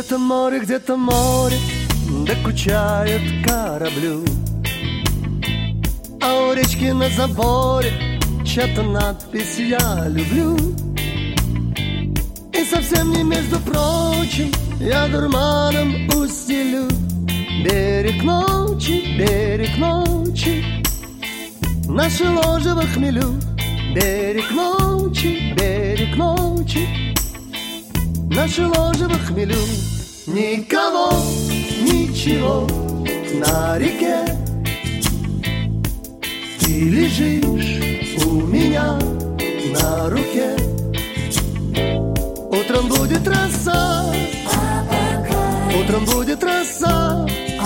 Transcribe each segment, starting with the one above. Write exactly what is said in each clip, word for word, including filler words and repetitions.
Где-то море, где-то море докучает кораблю, а у речки на заборе чья-то надпись «Я люблю». И совсем не между прочим я дурманом устелю берег ночи, берег ночи, наше ложе во хмелю. Берег ночи, берег ночи, наше ложе во хмелю. Никого, ничего на реке, ты лежишь у меня на руке. Утром будет роса, утром будет роса,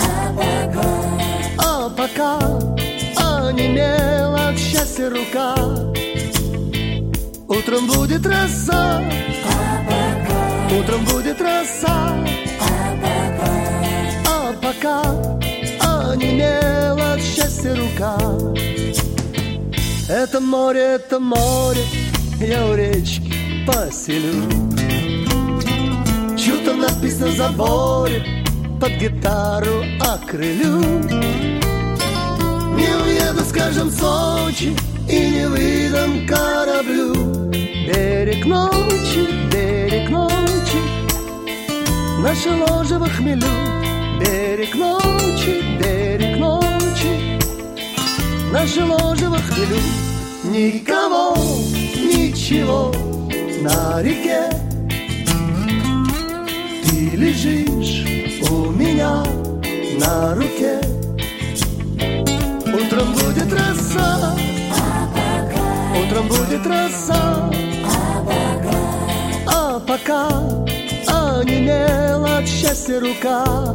а пока онемела от счастья рука. Утром будет роса, утром будет роса, а пока онемела от счастья рука. Это море, это море, я у речки поселю. Чью-то надпись на заборе под гитару окрылю. Не уеду, скажем, в Сочи и не выдам кораблю. Берег ночи, берег ночи, наше ложе во хмелю. Берег ночи, берег ночи, наше ложе во хмелю. Никого, ничего на реке, ты лежишь у меня на руке. Утром будет роса, утром будет роса, а пока онемела от счастья рука.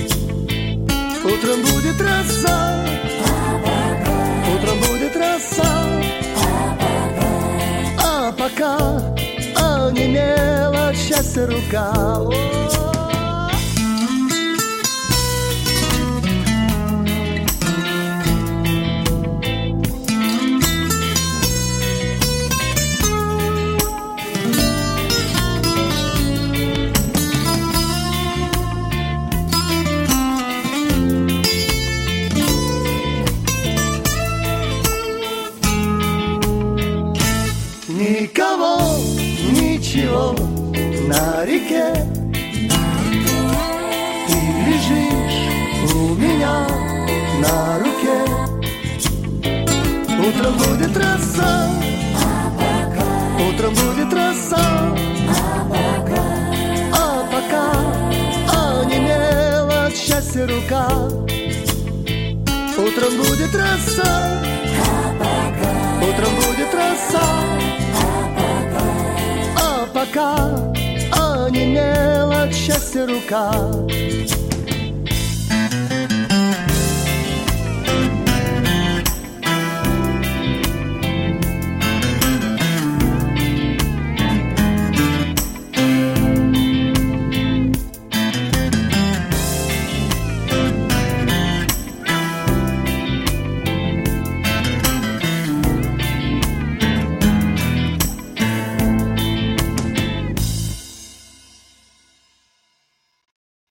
Утром будет роса, утром будет роса, а пока онемела от счастья рука. Никого, ничего на реке, ты лежишь у меня на руке. Утром будет роса, утром будет роса, а пока онемела от счастья рука. Утром будет роса, утром будет роса, а пока онемела от счастья рука.